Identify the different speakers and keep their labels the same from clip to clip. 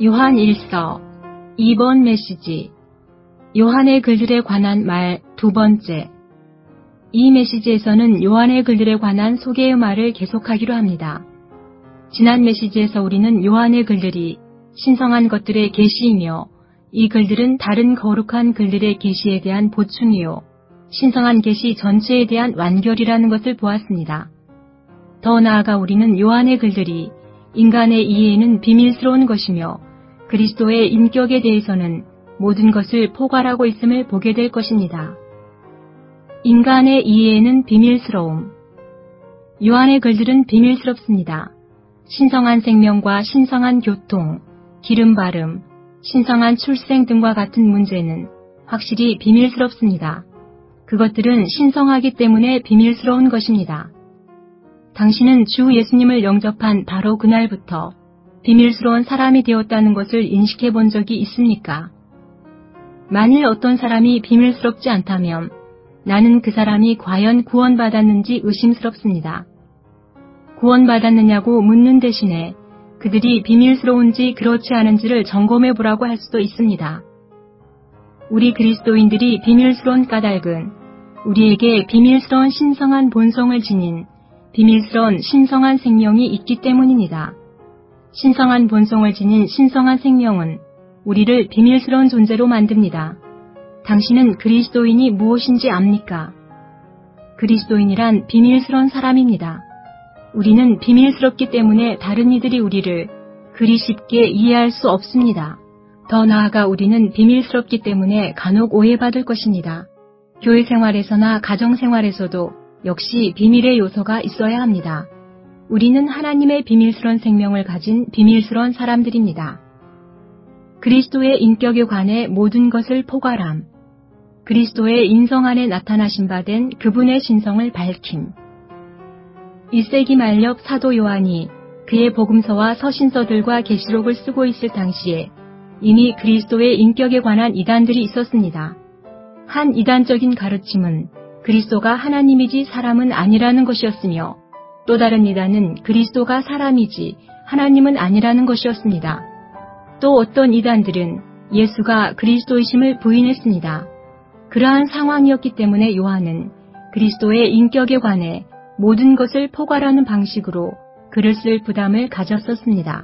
Speaker 1: 요한 1서 2번 메시지 요한의 글들에 관한 말 두 번째. 이 메시지에서는 요한의 글들에 관한 소개의 말을 계속하기로 합니다. 지난 메시지에서 우리는 요한의 글들이 신성한 것들의 계시이며 이 글들은 다른 거룩한 글들의 계시에 대한 보충이요 신성한 계시 전체에 대한 완결이라는 것을 보았습니다. 더 나아가 우리는 요한의 글들이 인간의 이해에는 비밀스러운 것이며 그리스도의 인격에 대해서는 모든 것을 포괄하고 있음을 보게 될 것입니다. 인간의 이해에는 비밀스러움. 요한의 글들은 비밀스럽습니다. 신성한 생명과 신성한 교통, 기름 바름, 신성한 출생 등과 같은 문제는 확실히 비밀스럽습니다. 그것들은 신성하기 때문에 비밀스러운 것입니다. 당신은 주 예수님을 영접한 바로 그날부터 비밀스러운 사람이 되었다는 것을 인식해 본 적이 있습니까? 만일 어떤 사람이 비밀스럽지 않다면 나는 그 사람이 과연 구원받았는지 의심스럽습니다. 구원받았느냐고 묻는 대신에 그들이 비밀스러운지 그렇지 않은지를 점검해 보라고 할 수도 있습니다. 우리 그리스도인들이 비밀스러운 까닭은 우리에게 비밀스러운 신성한 본성을 지닌 비밀스러운 신성한 생명이 있기 때문입니다. 신성한 본성을 지닌 신성한 생명은 우리를 비밀스러운 존재로 만듭니다. 당신은 그리스도인이 무엇인지 압니까? 그리스도인이란 비밀스러운 사람입니다. 우리는 비밀스럽기 때문에 다른 이들이 우리를 그리 쉽게 이해할 수 없습니다. 더 나아가 우리는 비밀스럽기 때문에 간혹 오해받을 것입니다. 교회 생활에서나 가정 생활에서도 역시 비밀의 요소가 있어야 합니다. 우리는 하나님의 비밀스러운 생명을 가진 비밀스러운 사람들입니다. 그리스도의 인격에 관해 모든 것을 포괄함. 그리스도의 인성 안에 나타나신 바 된 그분의 신성을 밝힘. 1세기 말엽 사도 요한이 그의 복음서와 서신서들과 계시록을 쓰고 있을 당시에 이미 그리스도의 인격에 관한 이단들이 있었습니다. 한 이단적인 가르침은 그리스도가 하나님이지 사람은 아니라는 것이었으며 또 다른 이단은 그리스도가 사람이지 하나님은 아니라는 것이었습니다. 또 어떤 이단들은 예수가 그리스도이심을 부인했습니다. 그러한 상황이었기 때문에 요한은 그리스도의 인격에 관해 모든 것을 포괄하는 방식으로 글을 쓸 부담을 가졌었습니다.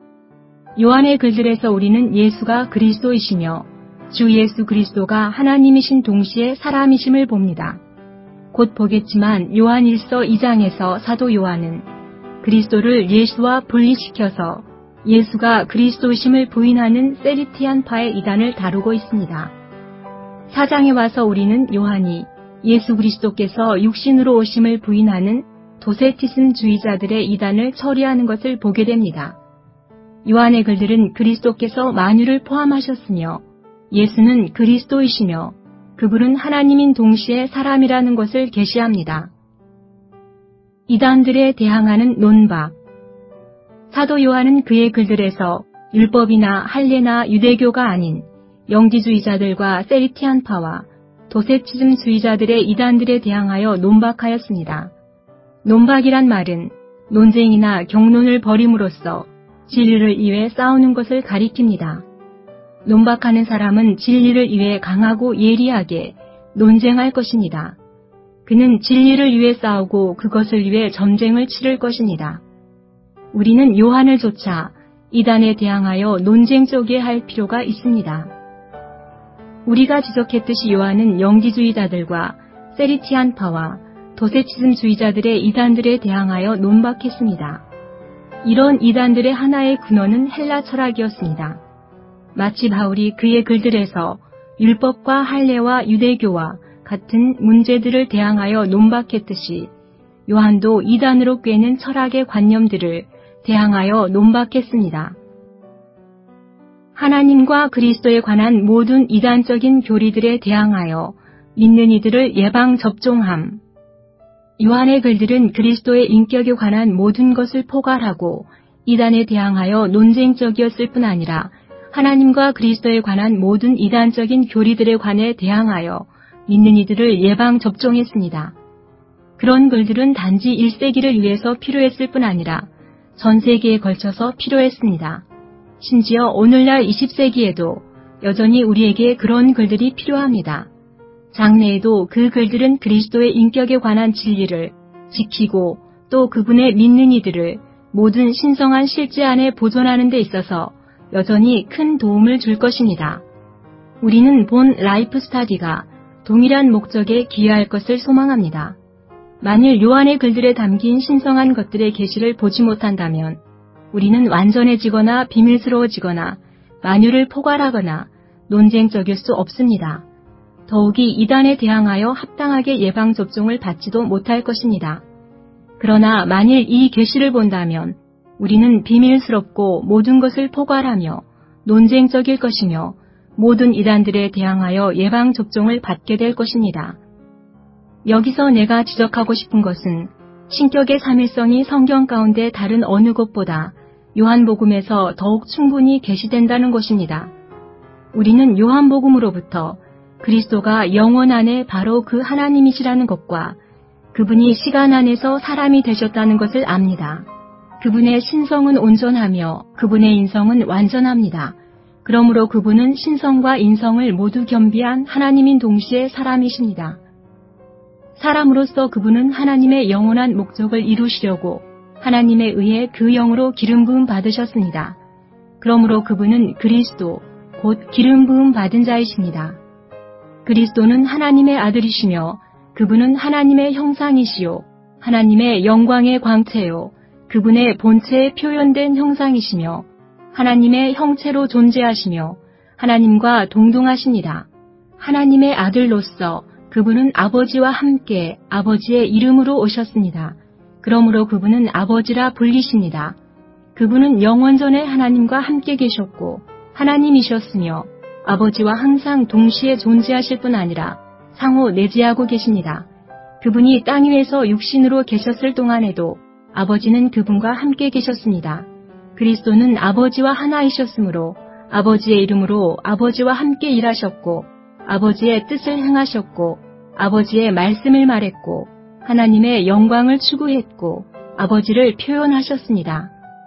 Speaker 1: 요한의 글들에서 우리는 예수가 그리스도이시며 주 예수 그리스도가 하나님이신 동시에 사람이심을 봅니다. 곧 보겠지만 요한 1서 2장에서 사도 요한은 그리스도를 예수와 분리시켜서 예수가 그리스도이심을 부인하는 세리티안파의 이단을 다루고 있습니다. 4장에 와서 우리는 요한이 예수 그리스도께서 육신으로 오심을 부인하는 도세티즘주의자들의 이단을 처리하는 것을 보게 됩니다. 요한의 글들은 그리스도께서 만유를 포함하셨으며 예수는 그리스도이시며 그분은 하나님인 동시에 사람이라는 것을 계시합니다. 이단들에 대항하는 논박. 사도 요한은 그의 글들에서 율법이나 할례나 유대교가 아닌 영지주의자들과 세리티안파와 도세치즘주의자들의 이단들에 대항하여 논박하였습니다. 논박이란 말은 논쟁이나 경론을 벌임으로써 진리를 위해 싸우는 것을 가리킵니다. 논박하는 사람은 진리를 위해 강하고 예리하게 논쟁할 것입니다. 그는 진리를 위해 싸우고 그것을 위해 전쟁을 치를 것입니다. 우리는 요한을 조차 이단에 대항하여 논쟁적이게 할 필요가 있습니다. 우리가 지적했듯이 요한은 영지주의자들과 세리티안파와 도세치즘주의자들의 이단들에 대항하여 논박했습니다. 이런 이단들의 하나의 근원은 헬라 철학이었습니다. 마치 바울이 그의 글들에서 율법과 할례와 유대교와 같은 문제들을 대항하여 논박했듯이 요한도 이단으로 꿰는 철학의 관념들을 대항하여 논박했습니다. 하나님과 그리스도에 관한 모든 이단적인 교리들에 대항하여 믿는 이들을 예방접종함. 요한의 글들은 그리스도의 인격에 관한 모든 것을 포괄하고 이단에 대항하여 논쟁적이었을 뿐 아니라 하나님과 그리스도에 관한 모든 이단적인 교리들에 관해 대항하여 믿는 이들을 예방접종했습니다. 그런 글들은 단지 1세기를 위해서 필요했을 뿐 아니라 전 세계에 걸쳐서 필요했습니다. 심지어 오늘날 20세기에도 여전히 우리에게 그런 글들이 필요합니다. 장래에도 그 글들은 그리스도의 인격에 관한 진리를 지키고 또 그분의 믿는 이들을 모든 신성한 실제 안에 보존하는 데 있어서 여전히 큰 도움을 줄 것입니다. 우리는 본 라이프 스타디가 동일한 목적에 기여할 것을 소망합니다. 만일 요한의 글들에 담긴 신성한 것들의 계시를 보지 못한다면 우리는 완전해지거나 비밀스러워지거나 만유를 포괄하거나 논쟁적일 수 없습니다. 더욱이 이단에 대항하여 합당하게 예방접종을 받지도 못할 것입니다. 그러나 만일 이 계시를 본다면 우리는 비밀스럽고 모든 것을 포괄하며 논쟁적일 것이며 모든 이단들에 대항하여 예방접종을 받게 될 것입니다. 여기서 내가 지적하고 싶은 것은 신격의 삼일성이 성경 가운데 다른 어느 곳보다 요한복음에서 더욱 충분히 계시된다는 것입니다. 우리는 요한복음으로부터 그리스도가 영원 안에 바로 그 하나님이시라는 것과 그분이 시간 안에서 사람이 되셨다는 것을 압니다. 그분의 신성은 온전하며 그분의 인성은 완전합니다. 그러므로 그분은 신성과 인성을 모두 겸비한 하나님인 동시에 사람이십니다. 사람으로서 그분은 하나님의 영원한 목적을 이루시려고 하나님에 의해 그 영으로 기름 부음 받으셨습니다. 그러므로 그분은 그리스도, 곧 기름 부음 받은 자이십니다. 그리스도는 하나님의 아들이시며 그분은 하나님의 형상이시요 하나님의 영광의 광채요 그분의 본체에 표현된 형상이시며 하나님의 형체로 존재하시며 하나님과 동등하십니다. 하나님의 아들로서 그분은 아버지와 함께 아버지의 이름으로 오셨습니다. 그러므로 그분은 아버지라 불리십니다. 그분은 영원 전에 하나님과 함께 계셨고 하나님이셨으며 아버지와 항상 동시에 존재하실 뿐 아니라 상호 내재하고 계십니다. 그분이 땅 위에서 육신으로 계셨을 동안에도 아버지는 그분과 함께 계셨습니다. 그리스도는 아버지와 하나이셨으므로 아버지의 이름으로 아버지와 함께 일하셨고 아버지의 뜻을 행하셨고 아버지의 말씀을 말했고 하나님의 영광을 추구했고 아버지를 표현하셨습니다.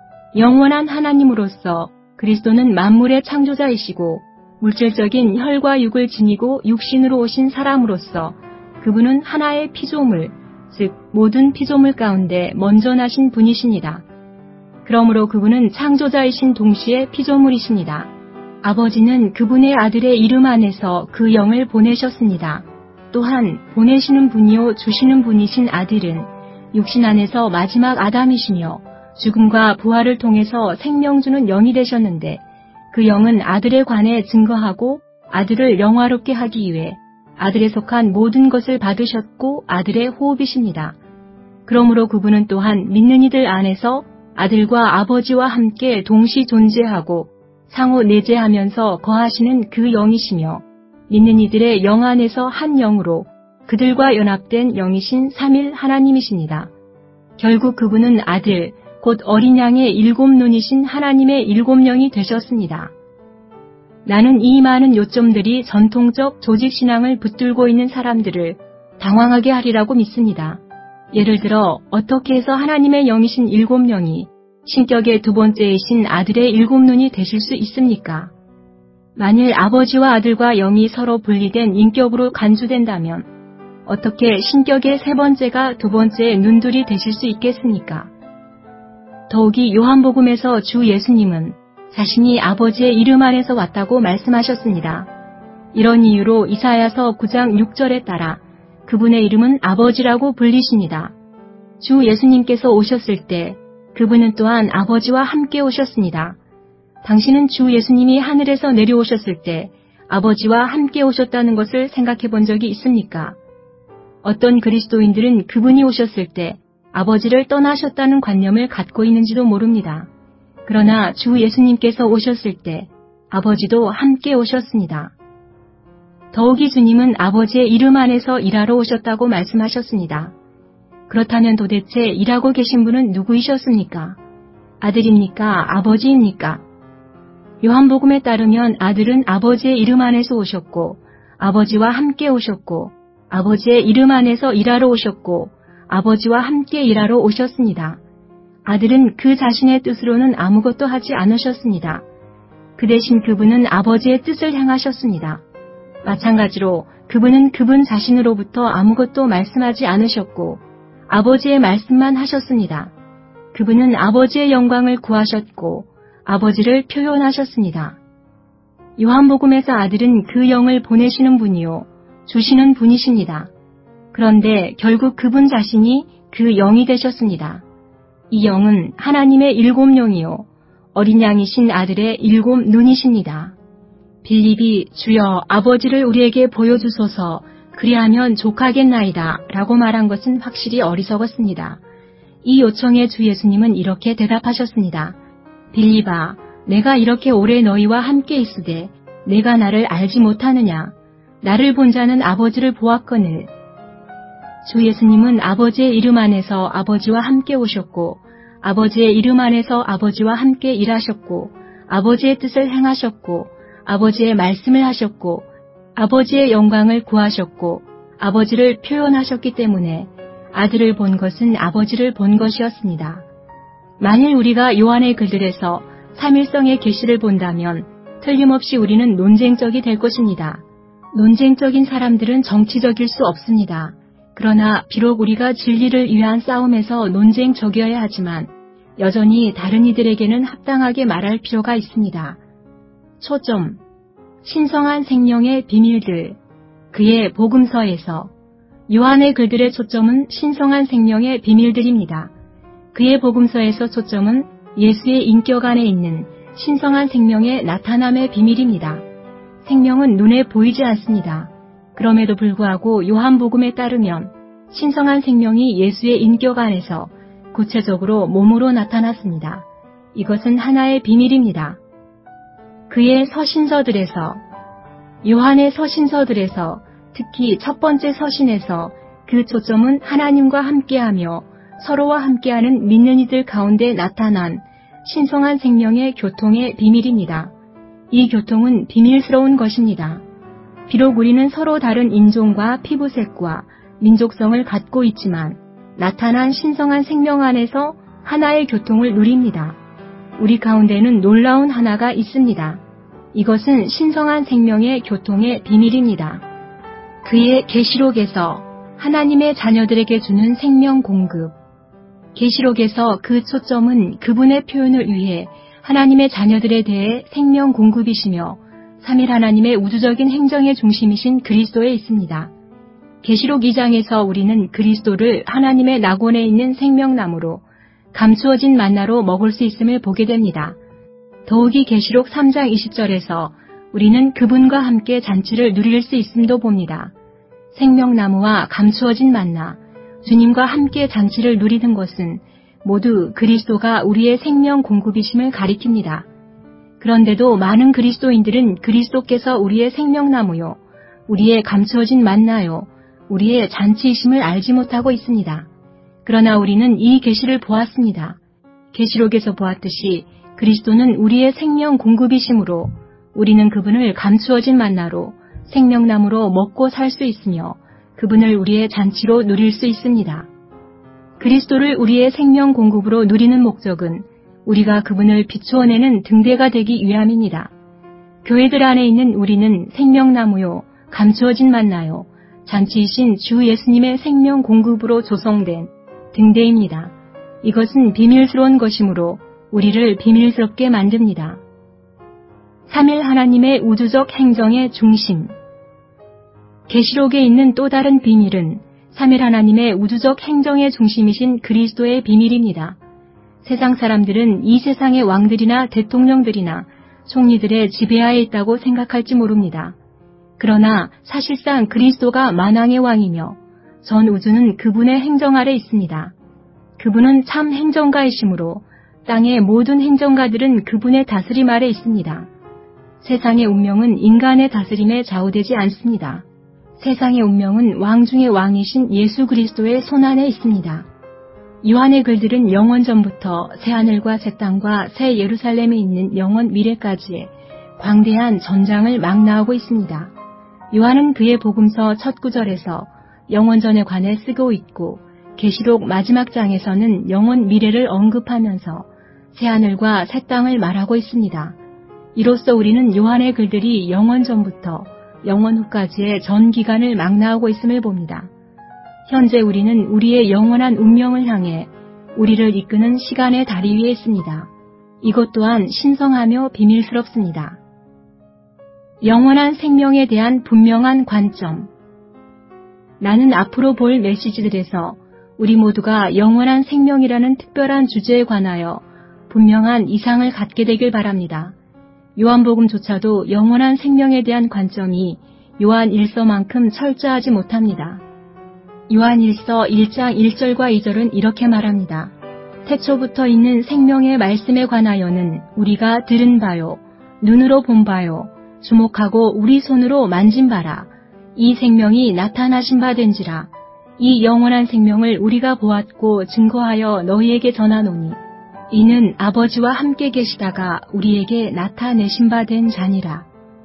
Speaker 1: 영원한 하나님으로서 그리스도는 만물의 창조자이시고 물질적인 혈과 육을 지니고 육신으로 오신 사람으로서 그분은 하나의 피조물, 즉 모든 피조물 가운데 먼저 나신 분이십니다. 그러므로 그분은 창조자이신 동시에 피조물이십니다. 아버지는 그분의 아들의 이름 안에서 그 영을 보내셨습니다. 또한 보내시는 분이요 주시는 분이신 아들은 육신 안에서 마지막 아담이시며 죽음과 부활을 통해서 생명 주는 영이 되셨는데 그 영은 아들에 관해 증거하고 아들을 영화롭게 하기 위해 아들에 속한 모든 것을 받으셨고 아들의 호흡이십니다. 그러므로 그분은 또한 믿는 이들 안에서 아들과 아버지와 함께 동시 존재하고 상호 내재하면서 거하시는 그 영이시며 믿는 이들의 영 안에서 한 영으로 그들과 연합된 영이신 삼일 하나님이십니다. 결국 그분은 아들, 곧 어린 양의 일곱 눈이신 하나님의 일곱 영이 되셨습니다. 나는 이 많은 요점들이 전통적 조직신앙을 붙들고 있는 사람들을 당황하게 하리라고 믿습니다. 예를 들어 어떻게 해서 하나님의 영이신 일곱 영이 신격의 두 번째이신 아들의 일곱 눈이 되실 수 있습니까? 만일 아버지와 아들과 영이 서로 분리된 인격으로 간주된다면 어떻게 신격의 세 번째가 두 번째의 눈둘이 되실 수 있겠습니까? 더욱이 요한복음에서 주 예수님은 자신이 아버지의 이름 안에서 왔다고 말씀하셨습니다. 이런 이유로 이사야서 9장 6절에 따라 그분의 이름은 아버지라고 불리십니다. 주 예수님께서 오셨을 때 그분은 또한 아버지와 함께 오셨습니다. 당신은 주 예수님이 하늘에서 내려오셨을 때 아버지와 함께 오셨다는 것을 생각해 본 적이 있습니까? 어떤 그리스도인들은 그분이 오셨을 때 아버지를 떠나셨다는 관념을 갖고 있는지도 모릅니다. 그러나 주 예수님께서 오셨을 때 아버지도 함께 오셨습니다. 더욱이 주님은 아버지의 이름 안에서 일하러 오셨다고 말씀하셨습니다. 그렇다면 도대체 일하고 계신 분은 누구이셨습니까? 아들입니까? 아버지입니까? 요한복음에 따르면 아들은 아버지의 이름 안에서 오셨고 아버지와 함께 오셨고 아버지의 이름 안에서 일하러 오셨고 아버지와 함께 일하러 오셨습니다. 아들은 그 자신의 뜻으로는 아무것도 하지 않으셨습니다. 그 대신 그분은 아버지의 뜻을 행하셨습니다. 마찬가지로 그분은 그분 자신으로부터 아무것도 말씀하지 않으셨고 아버지의 말씀만 하셨습니다. 그분은 아버지의 영광을 구하셨고 아버지를 표현하셨습니다. 요한복음에서 아들은 그 영을 보내시는 분이요 주시는 분이십니다. 그런데 결국 그분 자신이 그 영이 되셨습니다. 이 영은 하나님의 일곱 영이요 어린 양이신 아들의 일곱 눈이십니다. 빌립이 주여 아버지를 우리에게 보여주소서 그리하면 족하겠나이다 라고 말한 것은 확실히 어리석었습니다. 이 요청에 주 예수님은 이렇게 대답하셨습니다. 빌립아, 내가 이렇게 오래 너희와 함께 있으되 내가 나를 알지 못하느냐? 나를 본 자는 아버지를 보았거늘. 주 예수님은 아버지의 이름 안에서 아버지와 함께 오셨고 아버지의 이름 안에서 아버지와 함께 일하셨고 아버지의 뜻을 행하셨고 아버지의 말씀을 하셨고 아버지의 영광을 구하셨고 아버지를 표현하셨기 때문에 아들을 본 것은 아버지를 본 것이었습니다. 만일 우리가 요한의 글들에서 삼일성의 계시를 본다면 틀림없이 우리는 논쟁적이 될 것입니다. 논쟁적인 사람들은 정치적일 수 없습니다. 그러나 비록 우리가 진리를 위한 싸움에서 논쟁적이어야 하지만 여전히 다른 이들에게는 합당하게 말할 필요가 있습니다. 초점, 신성한 생명의 비밀들, 그의 복음서에서 요한의 글들의 초점은 신성한 생명의 비밀들입니다. 그의 복음서에서 초점은 예수의 인격 안에 있는 신성한 생명의 나타남의 비밀입니다. 생명은 눈에 보이지 않습니다. 그럼에도 불구하고 요한복음에 따르면 신성한 생명이 예수의 인격 안에서 구체적으로 몸으로 나타났습니다. 이것은 하나의 비밀입니다. 그의 서신서들에서, 요한의 서신서들에서, 특히 첫 번째 서신에서 그 초점은 하나님과 함께하며 서로와 함께하는 믿는 이들 가운데 나타난 신성한 생명의 교통의 비밀입니다. 이 교통은 비밀스러운 것입니다. 비록 우리는 서로 다른 인종과 피부색과 민족성을 갖고 있지만 나타난 신성한 생명 안에서 하나의 교통을 누립니다. 우리 가운데는 놀라운 하나가 있습니다. 이것은 신성한 생명의 교통의 비밀입니다. 그의 계시록에서 하나님의 자녀들에게 주는 생명 공급. 계시록에서 그 초점은 그분의 표현을 위해 하나님의 자녀들에 대해 생명 공급이시며 삼일 하나님의 우주적인 행정의 중심이신 그리스도에 있습니다. 계시록 2장에서 우리는 그리스도를 하나님의 낙원에 있는 생명나무로 감추어진 만나로 먹을 수 있음을 보게 됩니다. 더욱이 계시록 3장 20절에서 우리는 그분과 함께 잔치를 누릴 수 있음도 봅니다. 생명나무와 감추어진 만나, 주님과 함께 잔치를 누리는 것은 모두 그리스도가 우리의 생명 공급이심을 가리킵니다. 그런데도 많은 그리스도인들은 그리스도께서 우리의 생명나무요, 우리의 감추어진 만나요, 우리의 잔치이심을 알지 못하고 있습니다. 그러나 우리는 이 계시를 보았습니다. 계시록에서 보았듯이 그리스도는 우리의 생명 공급이심으로 우리는 그분을 감추어진 만나로 생명나무로 먹고 살 수 있으며 그분을 우리의 잔치로 누릴 수 있습니다. 그리스도를 우리의 생명 공급으로 누리는 목적은 우리가 그분을 비추어내는 등대가 되기 위함입니다. 교회들 안에 있는 우리는 생명나무요, 감추어진 만나요, 잔치이신 주 예수님의 생명 공급으로 조성된 등대입니다. 이것은 비밀스러운 것이므로 우리를 비밀스럽게 만듭니다. 삼일 하나님의 우주적 행정의 중심. 계시록에 있는 또 다른 비밀은 삼일 하나님의 우주적 행정의 중심이신 그리스도의 비밀입니다. 세상 사람들은 이 세상의 왕들이나 대통령들이나 총리들의 지배하에 있다고 생각할지 모릅니다. 그러나 사실상 그리스도가 만왕의 왕이며 전 우주는 그분의 행정 아래 있습니다. 그분은 참 행정가이시므로 땅의 모든 행정가들은 그분의 다스림 아래 있습니다. 세상의 운명은 인간의 다스림에 좌우되지 않습니다. 세상의 운명은 왕 중의 왕이신 예수 그리스도의 손안에 있습니다. 요한의 글들은 영원 전부터 새하늘과 새 땅과 새 예루살렘에 있는 영원 미래까지의 광대한 전장을 망라하고 있습니다. 요한은 그의 복음서 첫 구절에서 영원전에 관해 쓰고 있고 계시록 마지막 장에서는 영원 미래를 언급하면서 새하늘과 새 땅을 말하고 있습니다. 이로써 우리는 요한의 글들이 영원 전부터 영원 후까지의 전 기간을 망라하고 있음을 봅니다. 현재 우리는 우리의 영원한 운명을 향해 우리를 이끄는 시간의 다리 위에 있습니다. 이것 또한 신성하며 비밀스럽습니다. 영원한 생명에 대한 분명한 관점. 나는 앞으로 볼 메시지들에서 우리 모두가 영원한 생명이라는 특별한 주제에 관하여 분명한 이상을 갖게 되길 바랍니다. 요한복음조차도 영원한 생명에 대한 관점이 요한 1서만큼 철저하지 못합니다. 요한 1서 1장 1절과 2절은 이렇게 말합니다. 태초부터 있는 생명의 말씀에 관하여는 우리가 들은 바요, 눈으로 본 바요, 주목하고 우리 손으로 만진 바라. 이 생명이 나타나신 바 된지라. 이 영원한 생명을 우리가 보았고 증거하여 너희에게 전하노니 이는 아버지와 함께 계시다가 우리에게 나타내신 바 된 자니라.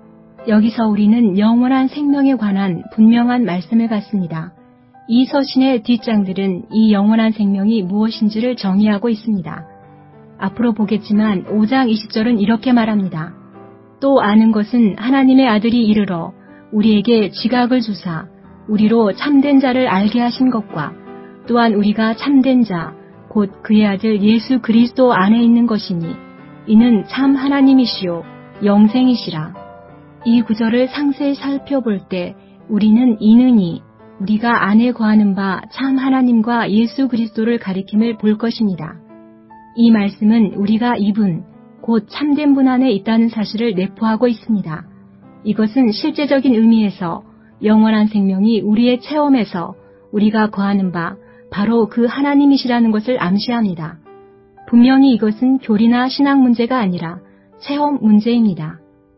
Speaker 1: 여기서 우리는 영원한 생명에 관한 분명한 말씀을 갖습니다. 이 서신의 뒷장들은 이 영원한 생명이 무엇인지를 정의하고 있습니다. 앞으로 보겠지만 5장 20절은 이렇게 말합니다. 또 아는 것은 하나님의 아들이 이르러 우리에게 지각을 주사 우리로 참된 자를 알게 하신 것과 또한 우리가 참된 자, 곧 그의 아들 예수 그리스도 안에 있는 것이니 이는 참 하나님이시요 영생이시라. 이 구절을 상세히 살펴볼 때 우리는 이는이 우리가 안에 거하는 바 참 하나님과 예수 그리스도를 가리킴을 볼 것입니다. 이 말씀은 우리가 이분, 곧 참된 분 안에 있다는 사실을 내포하고 있습니다. 이것은 실제적인 의미에서 영원한 생명이 우리의 체험에서 우리가 거하는 바 바로 그 하나님이시라는 것을 암시합니다. 분명히 이것은 교리나 신앙 문제가 아니라 체험 문제입니다.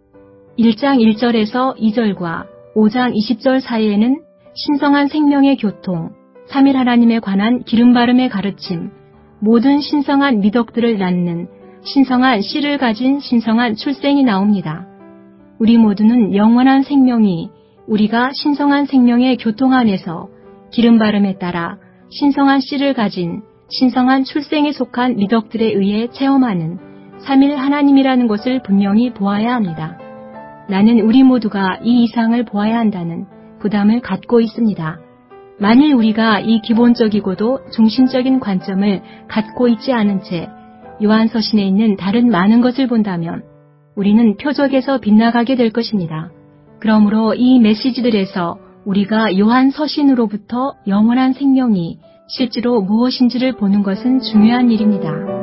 Speaker 1: 1장 1절에서 2절과 5장 20절 사이에는 신성한 생명의 교통, 삼일 하나님에 관한 기름바름의 가르침, 모든 신성한 미덕들을 낳는 신성한 씨를 가진 신성한 출생이 나옵니다. 우리 모두는 영원한 생명이 우리가 신성한 생명의 교통 안에서 기름바름에 따라 신성한 씨를 가진 신성한 출생에 속한 미덕들에 의해 체험하는 삼일 하나님이라는 것을 분명히 보아야 합니다. 나는 우리 모두가 이 이상을 보아야 한다는 부담을 갖고 있습니다. 만일 우리가 이 기본적이고도 중심적인 관점을 갖고 있지 않은 채 요한서신에 있는 다른 많은 것을 본다면 우리는 표적에서 빗나가게 될 것입니다. 그러므로 이 메시지들에서 우리가 요한 서신으로부터 영원한 생명이 실제로 무엇인지를 보는 것은 중요한 일입니다.